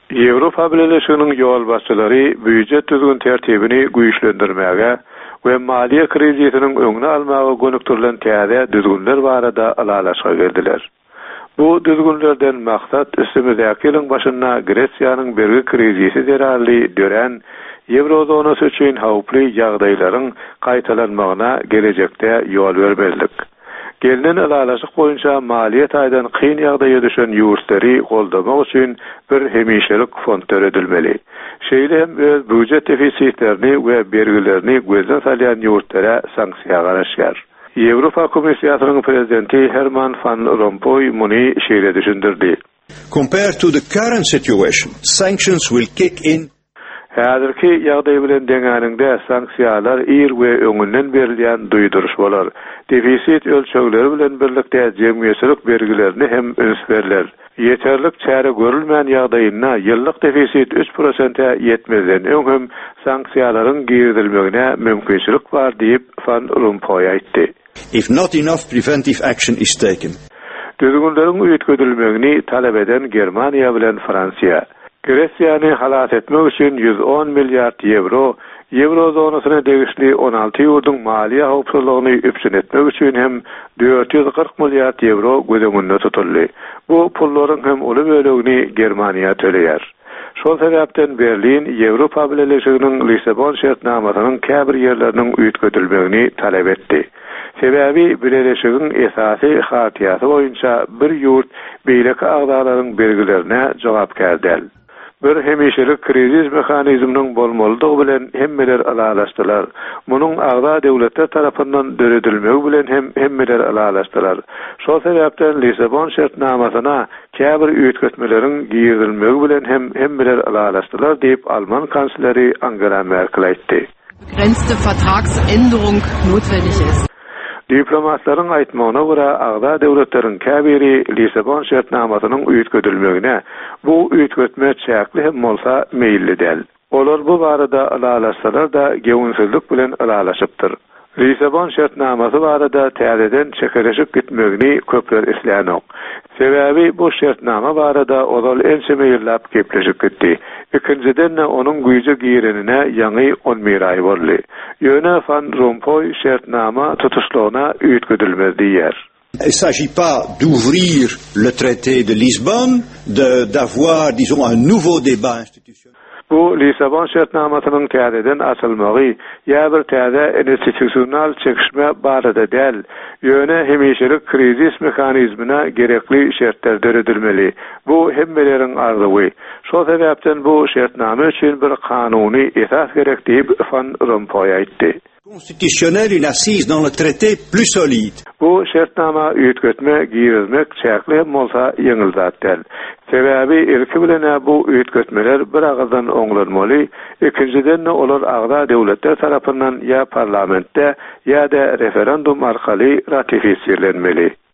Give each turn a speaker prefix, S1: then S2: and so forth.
S1: Avrupa Birleşiginiň ýol başçylary büdjet düzgün tertibini güýçlendirmäge we maliýe krizisiniň öňüne almaga gönükdirilen täze düzgünler barada alalaşa geldiler. Bu düzgünlerden maksat üstümüzdäki ýylyň başynda Gresiýanyň bergi krizisi derali dören Eurozonasy üçin hawply ýagdaýlaryň gaýtalanmagyna gelecekde ýol bermelik. Gelinen alalaşyk boýunça maliýet aýdan kyn ýagdaýa düşen ýurtları goldamak üçin bir hemişelik fond töredilmeli. Şeýle hem öz büdjet defisitlerini we bergilerini gözden salýan ýurtlara sanksiýa garaşýar. Ýewropa Komissiýasynyň prezidenti Herman van Rompuy muny şeýle düşündirdi.
S2: Compared to the current situation, sanctions will kick in.
S1: Häzirki ýagdaý bilen deňäninde sanksiýalar ir we öňünden berilýän duýduruş bolar. Defisit ölçegleri bilen birlikde jemgyýetçilik bergilerini hem öňsüzler. Yeterlik çäre görülmän ýagdaýynda ýyllyk defisit 3%-a ýetmezden öňüm sanksiýalaryň girdilmegine mümkinçilik bar diýip Van Rompuy aýtdy.
S2: If not enough preventive action is taken.
S1: Düzgünleriň üýtgedilmegini talap eden Germaniýa bilen Fransiýa Gresiýany halat etmek üçin 110 milliard euro, Eurozonasyna degişli 16 ýurdun maliýe hawpsuzlygyny üpsün etmek üçin hem 440 milliard euro gödegünde tutuldy. Bu pullaryň hem uly bölegini Germaniýa töleýär. Şol sebäpden Berlin Ýewropa Birleşiginiň Lisabon şertnamasynyň käbir ýerleriniň üýtgedilmegini talap etdi. Sebäbi Birleşigiň esasy hartyýasy boýunça bir ýurt beýleki agdalaryň belgilerine jogapkär däl. Bir hemişelik krizis mehanizminiň bolmalydygy bilen hemmeler alalaşdylar. Munyň agda döwletler tarapyndan döredilmegi bilen hem hemmeler alalaşdylar. Şol sebäpden Lisabon şertnamasyna käbir üýtgetmeleriň giýirilmegi bilen hem hemmeler alalaşdylar diýip Alman kansleri Angela Merkel aýtdy.
S3: Begrenzte Vertragsänderung notwendig ist.
S1: Diplomatlaryň aýtmagyna görä agda döwletleriň käbiri Lisabon şertnamasynyň üýtgedilmegine bu üýtgetme çäkli hem bolsa meýilli däl. Olar bu barada alalaşsalar da gewünsizlik bilen alalaşypdyr. Lisabon şertnamasy barada täzeden çekereşip gitmegini köpler isleýänok. Sebäbi bu şertnama barada olal ense meýillap gepleşip gitdi. İkinciden onuň güýje girenine ýangy 11 ay boldy. Ýöne Van Rompuy şertnama tutuşlygyna üýtgedilmez diýär.
S2: Il ne s'agit pas d'ouvrir le traité de Lisbonne, d'avoir, disons, un nouveau débat institutionnel.
S1: Bu Lisabon şertnamasynyň täzeden açylmagy ýa bir täze institusional çekişme barada däl. Ýöne hemişelik krizis mehanizmine gerekli şertler döredilmeli. Bu hemmeleriň arzuwy. Şol sebäpden bu şertnama üçin bir kanuny esas gerek diýip Van Rompuy aýtdy.
S2: Constitutionnel, une assise dans le traité plus solide.
S1: Bu şertnama üýtgetme giýirilmek çäkli hem bolsa ýeňil zat däl. Sebäbi ilki bilen bu üýtgetmeler bir agazdan oňlanmaly, ikinciden olar agda döwletler tarapyndan ýa parlamentde ýa-da referendum arkaly ratifisiýelenmeli.